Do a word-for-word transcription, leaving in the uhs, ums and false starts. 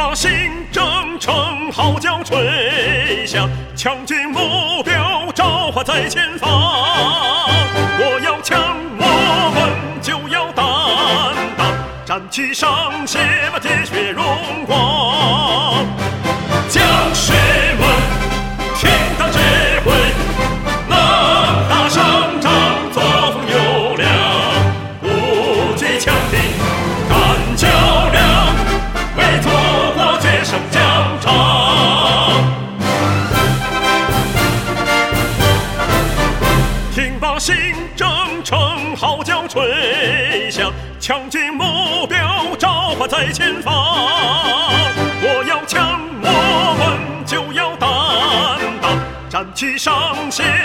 把新征程号角吹响，强劲目标召唤在前方。我要强，我们就要担当，站起上写吧铁血荣光。将士们，听党指挥，能打胜仗，作风优良，不惧强敌，干较量，为祖国决胜疆场。听罢新征程号角吹响，强劲目标召唤在前方。我要强，我们就要担当，站起上写